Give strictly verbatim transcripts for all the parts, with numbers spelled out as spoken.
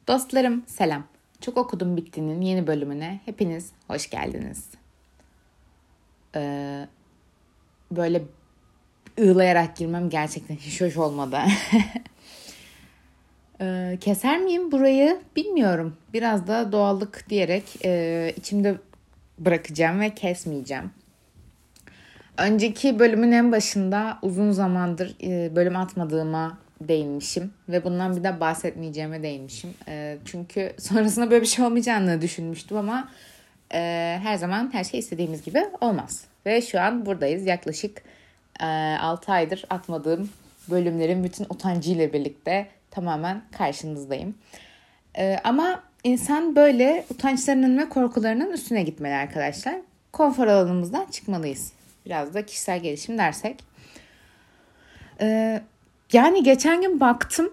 Dostlarım selam. Çok okudum bittiğinin yeni bölümüne hepiniz hoş geldiniz. Ee, böyle ığlayarak girmem gerçekten hiç hoş olmadı. ee, keser miyim burayı bilmiyorum. Biraz da doğallık diyerek e, içimde bırakacağım ve kesmeyeceğim. Önceki bölümün en başında uzun zamandır e, bölüm atmadığıma değinmişim ve bundan bir de bahsetmeyeceğime değinmişim. E, çünkü sonrasında böyle bir şey olmayacağını düşünmüştüm ama e, her zaman her şey istediğimiz gibi olmaz. Ve şu an buradayız. Yaklaşık e, altı aydır atmadığım bölümlerin bütün utancıyla birlikte tamamen karşınızdayım. E, ama insan böyle utançlarının ve korkularının üstüne gitmeli arkadaşlar. Konfor alanımızdan çıkmalıyız. Biraz da kişisel gelişim dersek. Ee, yani geçen gün baktım.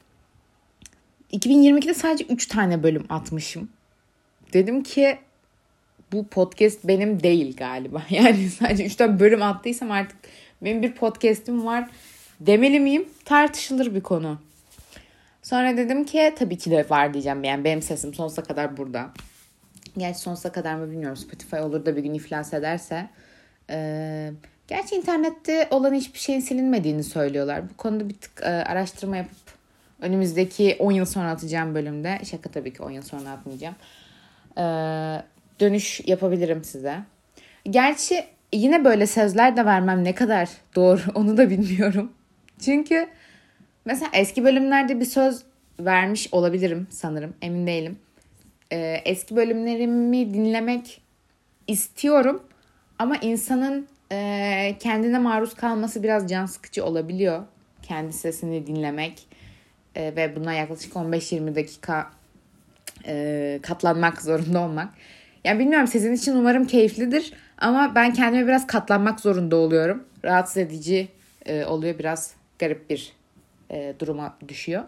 iki bin yirmi ikide sadece üç tane bölüm atmışım. Dedim ki bu podcast benim değil galiba. Yani sadece üç tane bölüm attıysam artık benim bir podcast'im var demeli miyim? Tartışılır bir konu. Sonra dedim ki tabii ki de var diyeceğim. Yani benim sesim sonsuza kadar burada. Gerçi sonsuza kadar mı bilmiyorum. Spotify olur da bir gün iflas ederse. Ee, gerçi internette olan hiçbir şeyin silinmediğini söylüyorlar. Bu konuda bir tık e, araştırma yapıp önümüzdeki on yıl sonra atacağım bölümde, şaka tabii ki on yıl sonra atmayacağım, ee, dönüş yapabilirim size. Gerçi yine böyle sözler de vermem ne kadar doğru onu da bilmiyorum. Çünkü mesela eski bölümlerde bir söz vermiş olabilirim sanırım, emin değilim. Ee, eski bölümlerimi dinlemek istiyorum. Ama insanın e, kendine maruz kalması biraz can sıkıcı olabiliyor. Kendi sesini dinlemek e, ve buna yaklaşık on beş yirmi dakika e, katlanmak zorunda olmak. Yani bilmiyorum, sizin için umarım keyiflidir. Ama ben kendime biraz katlanmak zorunda oluyorum. Rahatsız edici e, oluyor. Biraz garip bir e, duruma düşüyor.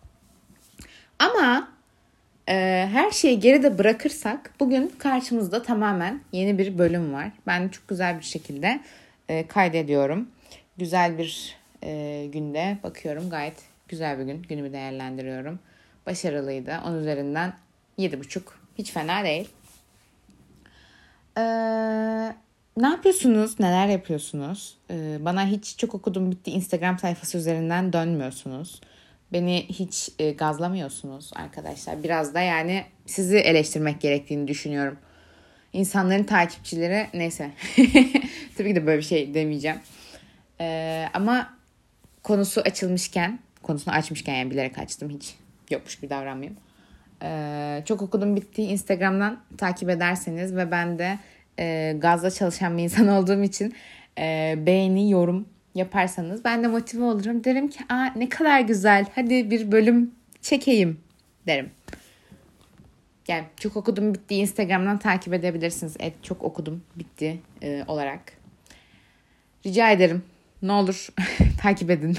Ama Ee, her şeyi geride bırakırsak bugün karşımızda tamamen yeni bir bölüm var. Ben çok güzel bir şekilde e, kaydediyorum. Güzel bir e, günde bakıyorum, gayet güzel bir gün. Günümü değerlendiriyorum. Başarılıydı. on üzerinden yedi buçuk. Hiç fena değil. Ee, ne yapıyorsunuz? Neler yapıyorsunuz? Ee, bana hiç çok okudum bitti Instagram sayfası üzerinden dönmüyorsunuz. Beni hiç e, gazlamıyorsunuz arkadaşlar. Biraz da yani sizi eleştirmek gerektiğini düşünüyorum. İnsanların takipçileri neyse. Tabii ki de böyle bir şey demeyeceğim. Ee, ama konusu açılmışken, konusunu açmışken yani bilerek açtım. Hiç yokmuş gibi davranmayayım. Ee, çok okudum bitti Instagram'dan takip ederseniz ve ben de e, gazla çalışan bir insan olduğum için e, beğeni, yorum yaparsanız ben de motive olurum. Derim ki aa ne kadar güzel, hadi bir bölüm çekeyim derim. Yani çok okudum bitti Instagram'dan takip edebilirsiniz. Evet, çok okudum bitti e, olarak. Rica ederim. Ne olur takip edin.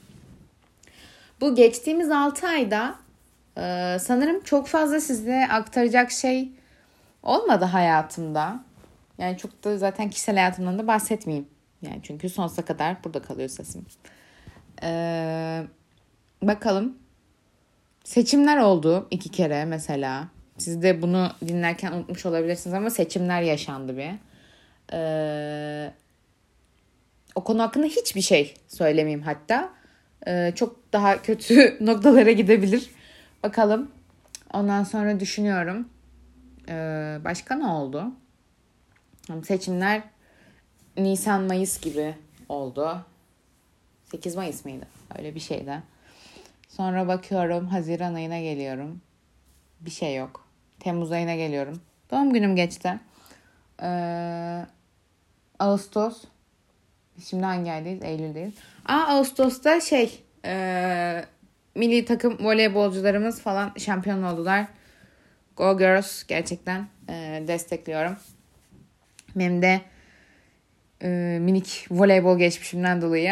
Bu geçtiğimiz altı ayda e, sanırım çok fazla size aktaracak şey olmadı hayatımda. Yani çok da zaten kişisel hayatımdan da bahsetmeyeyim. Yani çünkü sonsuza kadar burada kalıyor sesim. Ee, bakalım. Seçimler oldu iki kere mesela. Siz de bunu dinlerken unutmuş olabilirsiniz ama seçimler yaşandı bir. Ee, o konu hakkında hiçbir şey söylemeyeyim hatta. Ee, çok daha kötü noktalara gidebilir. Bakalım. Ondan sonra düşünüyorum. Ee, başka ne oldu? Seçimler Nisan-Mayıs gibi oldu. sekiz Mayıs mıydı? Öyle bir şeydi. Sonra bakıyorum Haziran ayına geliyorum. Bir şey yok. Temmuz ayına geliyorum. Doğum günüm geçti. Ee, Ağustos. Şimdi hangi aydayız? Eylül'deyiz. Aa, Ağustos'ta şey e, milli takım voleybolcularımız falan şampiyon oldular. Go Girls, gerçekten e, destekliyorum. Benim de e, minik voleybol geçmişimden dolayı.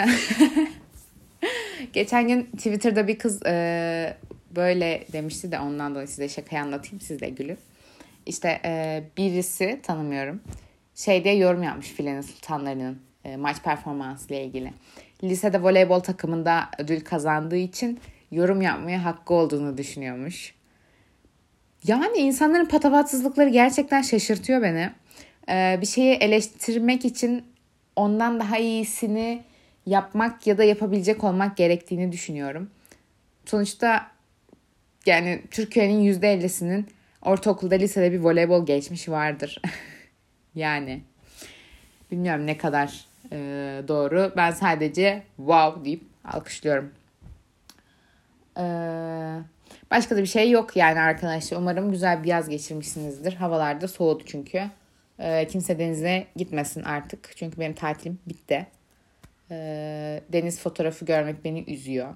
Geçen gün Twitter'da bir kız e, böyle demişti de ondan dolayı size şakayı anlatayım, siz de gülün. İşte e, birisi, tanımıyorum, şey diye yorum yapmış Filenin Sultanları'nın e, maç performansı ile ilgili. Lisede voleybol takımında ödül kazandığı için yorum yapmaya hakkı olduğunu düşünüyormuş. Yani insanların patavatsızlıkları gerçekten şaşırtıyor beni. Ee, bir şeyi eleştirmek için ondan daha iyisini yapmak ya da yapabilecek olmak gerektiğini düşünüyorum. Sonuçta yani Türkiye'nin yüzde ellisinin ortaokulda, lisede bir voleybol geçmişi vardır. Yani bilmiyorum ne kadar e, doğru. Ben sadece wow deyip alkışlıyorum. Ee, başka da bir şey yok yani arkadaşlar. Umarım güzel bir yaz geçirmişsinizdir. Havalar da soğudu çünkü. Ee, kimse denize gitmesin artık. Çünkü benim tatilim bitti. Ee, deniz fotoğrafı görmek beni üzüyor.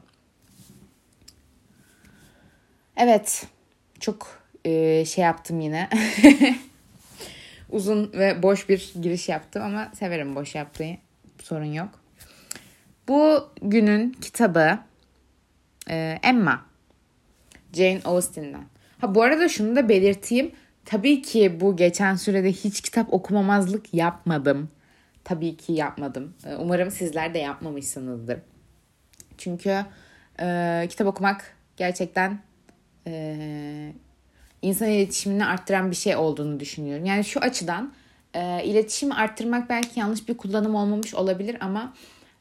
Evet. Çok e, şey yaptım yine. Uzun ve boş bir giriş yaptım ama severim boş yaptığı. Sorun yok. Bu günün kitabı e, Emma. Jane Austen'den. Ha bu arada şunu da belirteyim. Tabii ki bu geçen sürede hiç kitap okumamazlık yapmadım. Tabii ki yapmadım. Umarım sizler de yapmamışsınızdır. Çünkü e, kitap okumak gerçekten e, insan iletişimini arttıran bir şey olduğunu düşünüyorum. Yani şu açıdan e, iletişimi arttırmak belki yanlış bir kullanım olmamış olabilir ama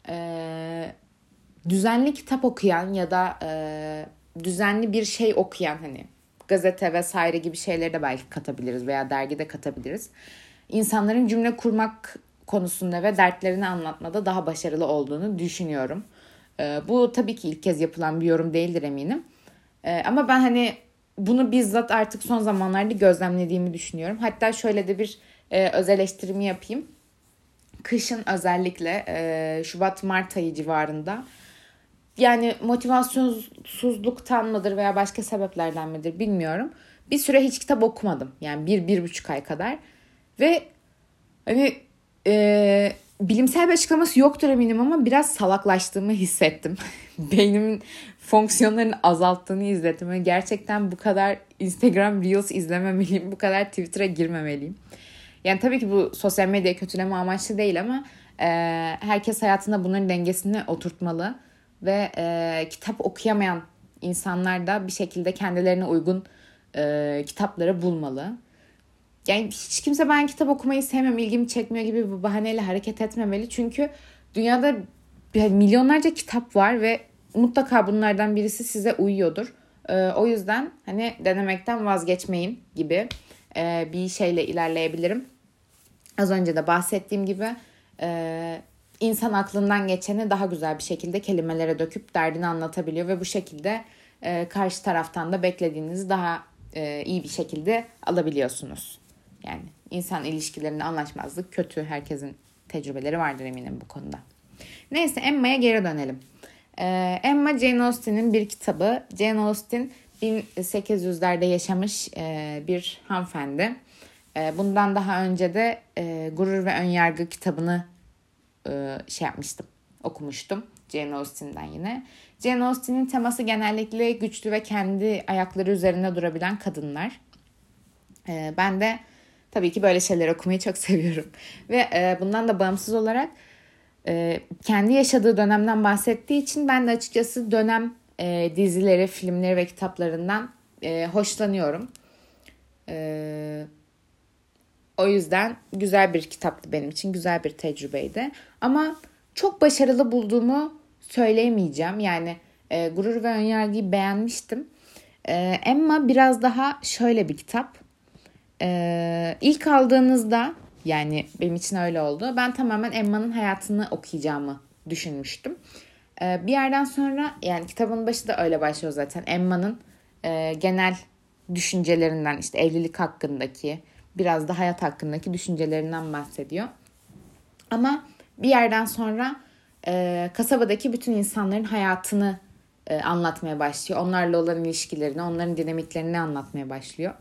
e, düzenli kitap okuyan ya da e, düzenli bir şey okuyan, hani gazete vesaire gibi şeyleri de belki katabiliriz veya dergide katabiliriz. İnsanların cümle kurmak konusunda ve dertlerini anlatmada daha başarılı olduğunu düşünüyorum. E, bu tabii ki ilk kez yapılan bir yorum değildir eminim. E, ama ben hani bunu bizzat artık son zamanlarda gözlemlediğimi düşünüyorum. Hatta şöyle de bir e, öz eleştirimi yapayım. Kışın özellikle e, Şubat-Mart ayı civarında yani motivasyonsuzluktan mıdır veya başka sebeplerden midir bilmiyorum. Bir süre hiç kitap okumadım. Yani bir, bir buçuk ay kadar. Ve hani e, bilimsel bir açıklaması yoktur eminim ama biraz salaklaştığımı hissettim. Beynimin fonksiyonlarını azalttığını hissettim. Ve gerçekten bu kadar Instagram Reels izlememeliyim. Bu kadar Twitter'a girmemeliyim. Yani tabii ki bu sosyal medya kötüleme amaçlı değil ama e, herkes hayatında bunların dengesini oturtmalı. Ve e, kitap okuyamayan insanlar da bir şekilde kendilerine uygun e, kitapları bulmalı. Yani hiç kimse ben kitap okumayı sevmiyorum, ilgimi çekmiyor gibi bir bahaneyle hareket etmemeli. Çünkü dünyada milyonlarca kitap var ve mutlaka bunlardan birisi size uyuyordur. E, o yüzden hani denemekten vazgeçmeyin gibi e, bir şeyle ilerleyebilirim. Az önce de bahsettiğim gibi e, insan aklından geçeni daha güzel bir şekilde kelimelere döküp derdini anlatabiliyor ve bu şekilde e, karşı taraftan da beklediğinizi daha e, iyi bir şekilde alabiliyorsunuz. Yani insan ilişkilerinde anlaşmazlık kötü. Herkesin tecrübeleri vardır eminim bu konuda. Neyse Emma'ya geri dönelim. E, Emma Jane Austen'in bir kitabı. Jane Austen bin sekiz yüzlerde yaşamış e, bir hanımefendi. E, bundan daha önce de e, Gurur ve Önyargı kitabını e, şey yapmıştım, okumuştum. Jane Austen'den yine. Jane Austen'in teması genellikle güçlü ve kendi ayakları üzerinde durabilen kadınlar. E, ben de tabii ki böyle şeyler okumayı çok seviyorum. Ve e, bundan da bağımsız olarak e, kendi yaşadığı dönemden bahsettiği için ben de açıkçası dönem e, dizileri, filmleri ve kitaplarından e, hoşlanıyorum. E, o yüzden güzel bir kitaptı benim için. Güzel bir tecrübeydi. Ama çok başarılı bulduğumu söyleyemeyeceğim. Yani e, Gurur ve Önyargı'yı beğenmiştim. E, Emma biraz daha şöyle bir kitap. E, ilk aldığınızda, yani benim için öyle oldu. Ben tamamen Emma'nın hayatını okuyacağımı düşünmüştüm. E, bir yerden sonra, yani kitabın başı da öyle başlıyor zaten. Emma'nın e, genel düşüncelerinden, işte evlilik hakkındaki, biraz da hayat hakkındaki düşüncelerinden bahsediyor. Ama bir yerden sonra e, kasabadaki bütün insanların hayatını e, anlatmaya başlıyor. Onlarla olan ilişkilerini, onların dinamiklerini anlatmaya başlıyor.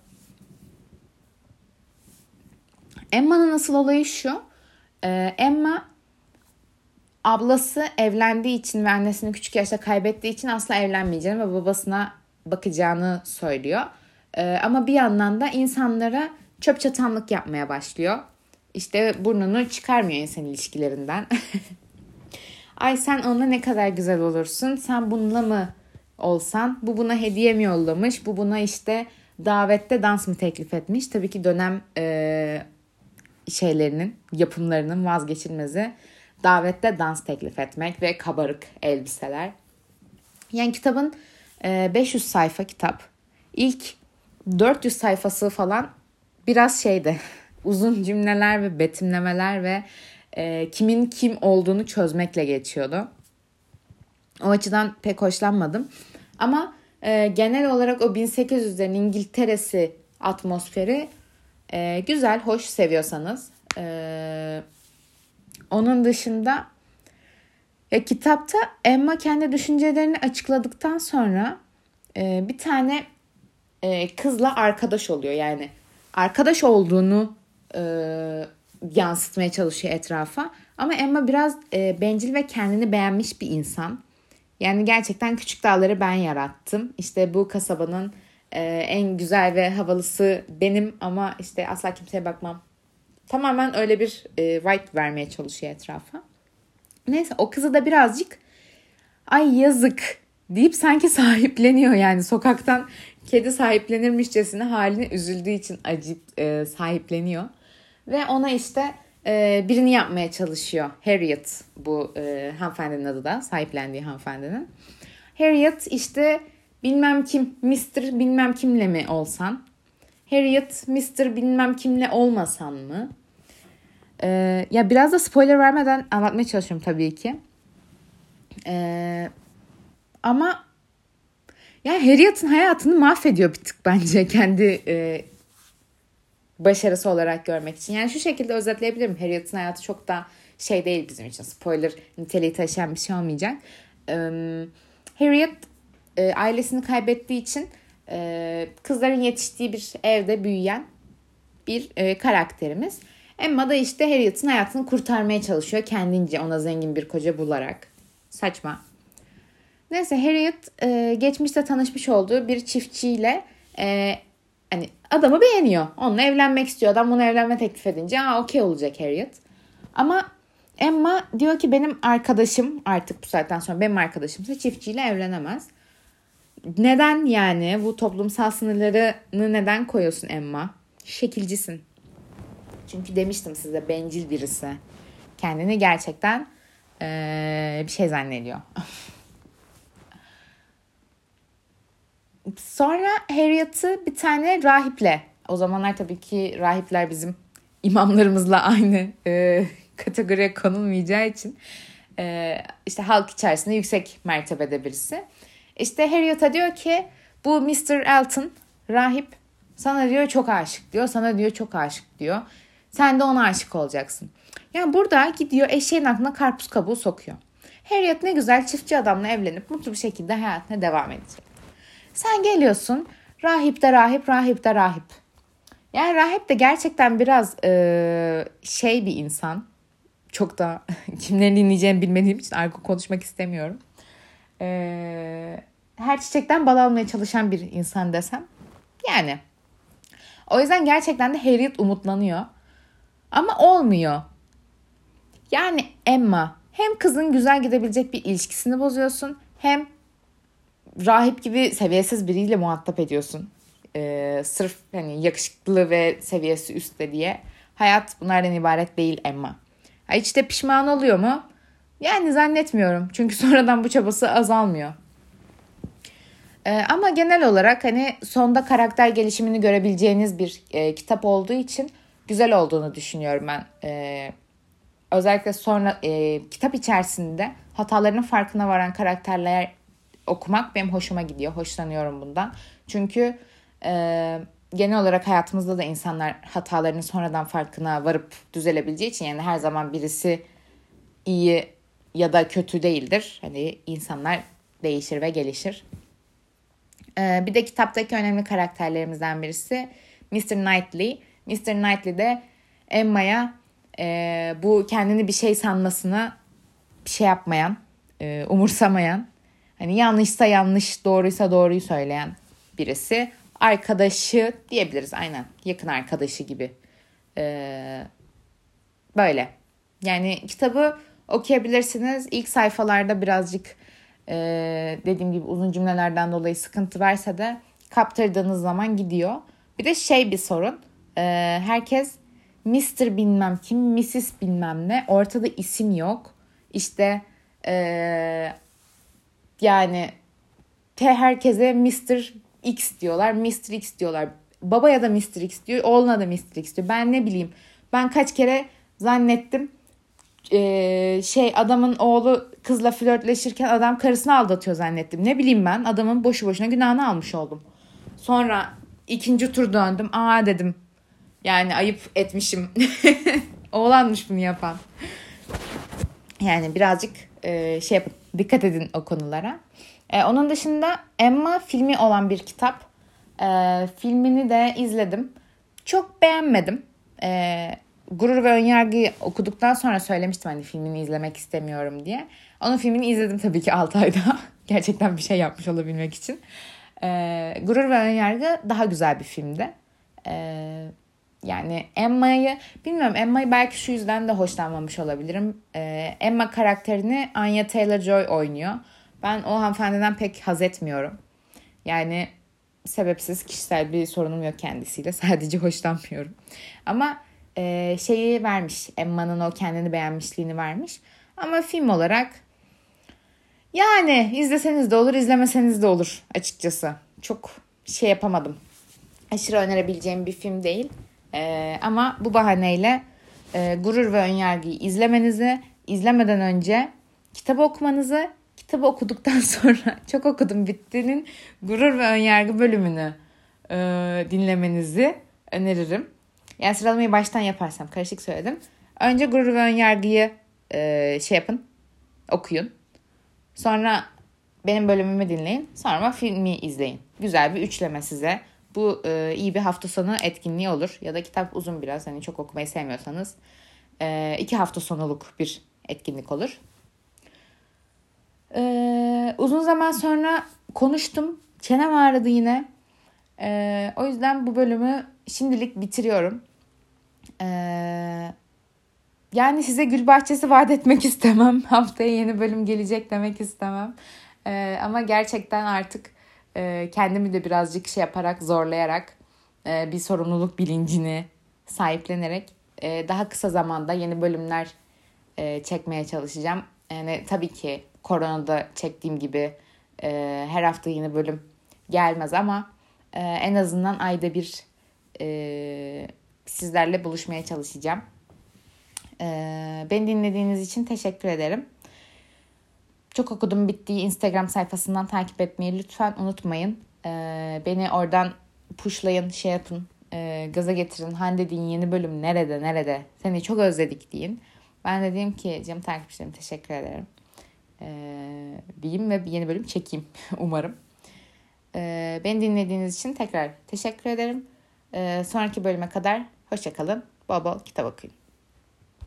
Emma'nın asıl olayı şu. E, Emma ablası evlendiği için ve annesini küçük yaşta kaybettiği için asla evlenmeyeceğini ve babasına bakacağını söylüyor. E, ama bir yandan da insanlara çöp çatanlık yapmaya başlıyor. İşte burnunu çıkarmıyor insan ilişkilerinden. Ay sen onunla ne kadar güzel olursun. Sen bununla mı olsan? Bu buna hediye mi yollamış? Bu buna işte davette dans mı teklif etmiş? Tabii ki dönem e, şeylerinin, yapımlarının vazgeçilmezi davette dans teklif etmek ve kabarık elbiseler. Yani kitabın e, beş yüz sayfa kitap. İlk dört yüz sayfası falan biraz şeydi. Uzun cümleler ve betimlemeler ve e, kimin kim olduğunu çözmekle geçiyordu. O açıdan pek hoşlanmadım. Ama e, genel olarak o bin sekiz yüzlerin İngiltere'si atmosferi e, güzel, hoş seviyorsanız. E, onun dışında ya, kitapta Emma kendi düşüncelerini açıkladıktan sonra e, bir tane e, kızla arkadaş oluyor. Yani arkadaş olduğunu e, yansıtmaya çalışıyor etrafa. Ama Emma biraz e, bencil ve kendini beğenmiş bir insan. Yani gerçekten küçük dağları ben yarattım. İşte bu kasabanın e, en güzel ve havalısı benim ama işte asla kimseye bakmam. Tamamen öyle bir e, vibe vermeye çalışıyor etrafa. Neyse, o kızı da birazcık ay yazık deyip sanki sahipleniyor. Yani sokaktan kedi sahiplenirmişçesine haline üzüldüğü için acıyıp e, sahipleniyor. Ve ona işte e, birini yapmaya çalışıyor. Harriet bu e, hanımefendinin adı da, sahiplendiği hanımefendinin. Harriet işte bilmem kim, mister bilmem kimle mi olsan? Harriet mister bilmem kimle olmasan mı? Ee, ya biraz da spoiler vermeden anlatmaya çalışıyorum tabii ki. Ee, ama ya Harriet'in hayatını mahvediyor bir tık bence kendi e, başarısı olarak görmek için. Yani şu şekilde özetleyebilirim. Harriet'in hayatı çok da şey değil bizim için. Spoiler niteliği taşıyan bir şey olmayacak. Ee, Harriet e, ailesini kaybettiği için e, kızların yetiştiği bir evde büyüyen bir e, karakterimiz. Emma da işte Harriet'in hayatını kurtarmaya çalışıyor kendince, ona zengin bir koca bularak. Saçma. Neyse, Harriet e, geçmişte tanışmış olduğu bir çiftçiyle e, hani adamı beğeniyor. Onunla evlenmek istiyor. Adam buna evlenme teklif edince aa okey olacak Harriet. Ama Emma diyor ki benim arkadaşım, artık bu saatten sonra benim arkadaşımsa çiftçiyle evlenemez. Neden yani? Bu toplumsal sınırlarını neden koyuyorsun Emma? Şekilcisin. Çünkü demiştim size, bencil birisi. Kendini gerçekten ee, bir şey zannediyor. Sonra Harriet'ı bir tane rahiple. O zamanlar tabii ki rahipler bizim imamlarımızla aynı e, kategoriye konulmayacağı için e, işte halk içerisinde yüksek mertebede birisi. İşte Harriet'a diyor ki bu mister Elton rahip sana diyor çok aşık diyor. Sana diyor çok aşık diyor. Sen de ona aşık olacaksın. Yani burada gidiyor eşeğin aklına karpuz kabuğu sokuyor. Harriet ne güzel çiftçi adamla evlenip mutlu bir şekilde hayatına devam edecek. Sen geliyorsun rahip de rahip, rahip de rahip. Yani rahip de gerçekten biraz e, şey bir insan. Çok da kimlerin dinleyeceğimi bilmediğim için argo konuşmak istemiyorum. E, her çiçekten bal almaya çalışan bir insan desem. Yani o yüzden gerçekten de Harriet umutlanıyor. Ama olmuyor. Yani Emma, hem kızın güzel gidebilecek bir ilişkisini bozuyorsun, hem rahip gibi seviyesiz biriyle muhatap ediyorsun. Ee, sırf hani yakışıklı ve seviyesi üstte diye. Hayat bunlardan ibaret değil Emma. Ha, hiç de pişman oluyor mu? Yani zannetmiyorum. Çünkü sonradan bu çabası azalmıyor. Ee, ama genel olarak hani sonda karakter gelişimini görebileceğiniz bir e, kitap olduğu için güzel olduğunu düşünüyorum ben. Ee, özellikle sonra e, kitap içerisinde hatalarının farkına varan karakterler okumak benim hoşuma gidiyor. Hoşlanıyorum bundan. Çünkü e, genel olarak hayatımızda da insanlar hatalarının sonradan farkına varıp düzelebileceği için, yani her zaman birisi iyi ya da kötü değildir. Hani insanlar değişir ve gelişir. E, bir de kitaptaki önemli karakterlerimizden birisi mister Knightley. mister Knightley de Emma'ya e, bu kendini bir şey sanmasına bir şey yapmayan, e, umursamayan, hani yanlışsa yanlış, doğruysa doğruyu söyleyen birisi. Arkadaşı diyebiliriz, aynen. Yakın arkadaşı gibi. Ee, böyle. Yani kitabı okuyabilirsiniz. İlk sayfalarda birazcık e, dediğim gibi uzun cümlelerden dolayı sıkıntı verse de kaptırdığınız zaman gidiyor. Bir de şey bir sorun. E, herkes mister bilmem kim, missis bilmem ne. Ortada isim yok. İşte e, yani herkese mister X diyorlar. mister X diyorlar. Babaya da mister X diyor. Oğluna da mister X diyor. Ben ne bileyim. Ben kaç kere zannettim. Ee, şey adamın oğlu kızla flörtleşirken adam karısını aldatıyor zannettim. Ne bileyim ben. Adamın boşu boşuna günahını almış oldum. Sonra ikinci tur döndüm. Aa dedim. Yani ayıp etmişim. Oğlanmış bunu yapan. Yani birazcık e, şey yapın. Dikkat edin o konulara. E, onun dışında Emma filmi olan bir kitap. E, filmini de izledim. Çok beğenmedim. E, Gurur ve Önyargı'yı okuduktan sonra söylemiştim hani filmini izlemek istemiyorum diye. Onun filmini izledim tabii ki altı ayda. Gerçekten bir şey yapmış olabilmek için. E, Gurur ve Önyargı daha güzel bir filmdi. E, yani Emma'yı bilmiyorum, Emma'yı belki şu yüzden de hoşlanmamış olabilirim. E, Emma karakterini Anya Taylor-Joy oynuyor. Ben o hanımefendiden pek haz etmiyorum. Yani sebepsiz kişisel bir sorunum yok kendisiyle. Sadece hoşlanmıyorum. Ama e, şeyi vermiş. Emma'nın o kendini beğenmişliğini vermiş. Ama film olarak yani izleseniz de olur, izlemeseniz de olur açıkçası. Çok şey yapamadım. Aşırı önerebileceğim bir film değil. E, ama bu bahaneyle e, Gurur ve Önyargı'yı izlemenizi, izlemeden önce kitabı okumanızı, kitabı okuduktan sonra çok okudum bittiğinin Gurur ve Önyargı bölümünü e, dinlemenizi öneririm. Yani sıralamayı baştan yaparsam karışık söyledim. Önce Gurur ve Önyargı'yı e, şey yapın, okuyun. Sonra benim bölümümü dinleyin. Sonra filmi izleyin. Güzel bir üçleme size. Bu e, iyi bir hafta sonu etkinliği olur. Ya da kitap uzun biraz. Hani çok okumayı sevmiyorsanız e, iki hafta sonuluk bir etkinlik olur. Ee, uzun zaman sonra konuştum. Çenem ağrıdı yine. Ee, o yüzden bu bölümü şimdilik bitiriyorum. Ee, yani size gül bahçesi vaat etmek istemem. Haftaya yeni bölüm gelecek demek istemem. Ee, ama gerçekten artık e, kendimi de birazcık şey yaparak, zorlayarak e, bir sorumluluk bilincini sahiplenerek e, daha kısa zamanda yeni bölümler e, çekmeye çalışacağım. Yani tabii ki koronada çektiğim gibi e, her hafta yeni bölüm gelmez ama e, en azından ayda bir e, sizlerle buluşmaya çalışacağım. E, beni dinlediğiniz için teşekkür ederim. Çok okudum bittiği Instagram sayfasından takip etmeyi lütfen unutmayın. E, beni oradan pushlayın, şey yapın, e, gaza getirin. Hande deyin, yeni bölüm nerede nerede, seni çok özledik deyin. Ben de diyeyim ki canım takipçilerim teşekkür ederim. Ee, diyeyim ve bir yeni bölüm çekeyim umarım. Ee, beni dinlediğiniz için tekrar teşekkür ederim. Ee, sonraki bölüme kadar hoşça kalın. Bol bol kitap okuyun.